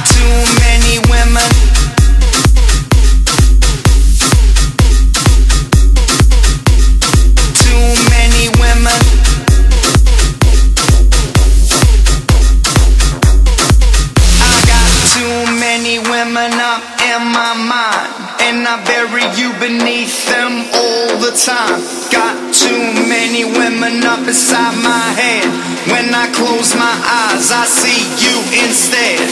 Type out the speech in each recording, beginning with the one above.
too many women. Too many women. I got too many women up in my mind, and I bury you beneath them all the time. Got too many women up inside my head. When I close my eyes, I see you instead.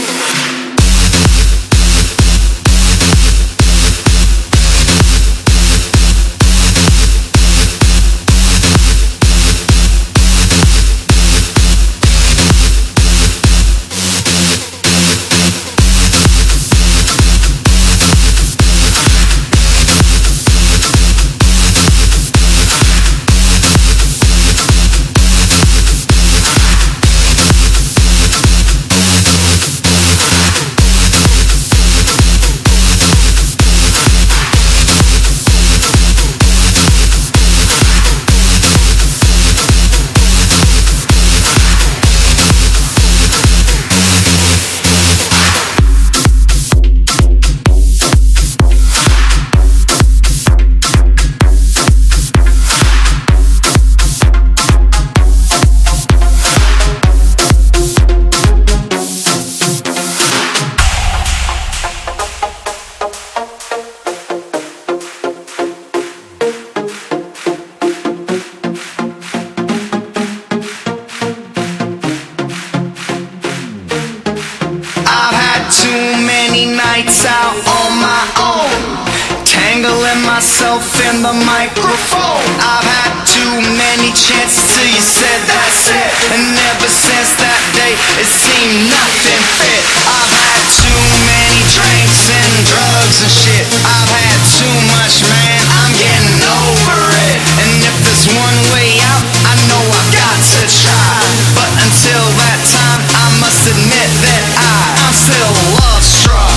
Out on my own, tangling myself in the microphone. I've had too many chances till you said that's it, and ever since that day it seemed nothing fit. I've had too many drinks and drugs and shit. I've had too much, man, I'm getting over it. And if there's one way out, I know I've got to try. But until that time, I must admit that I'm still love struck.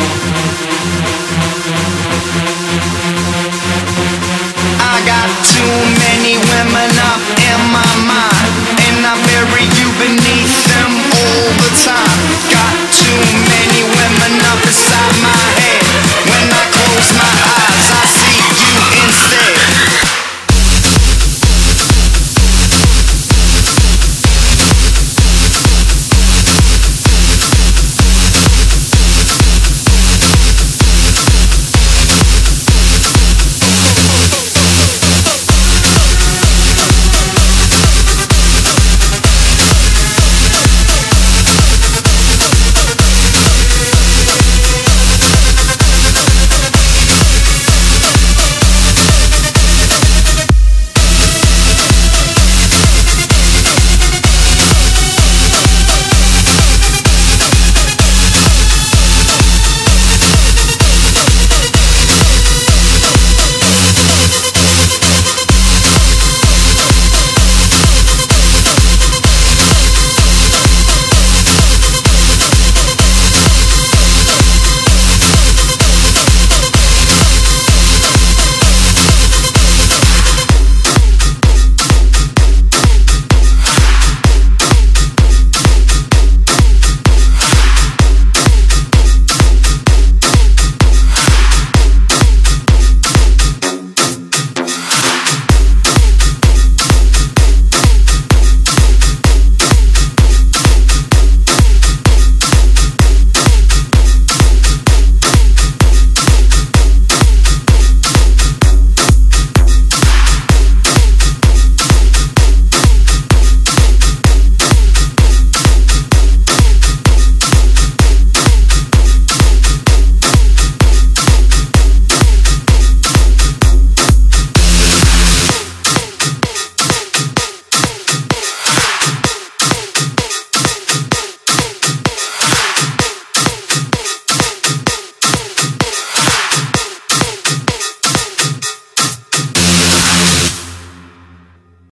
Too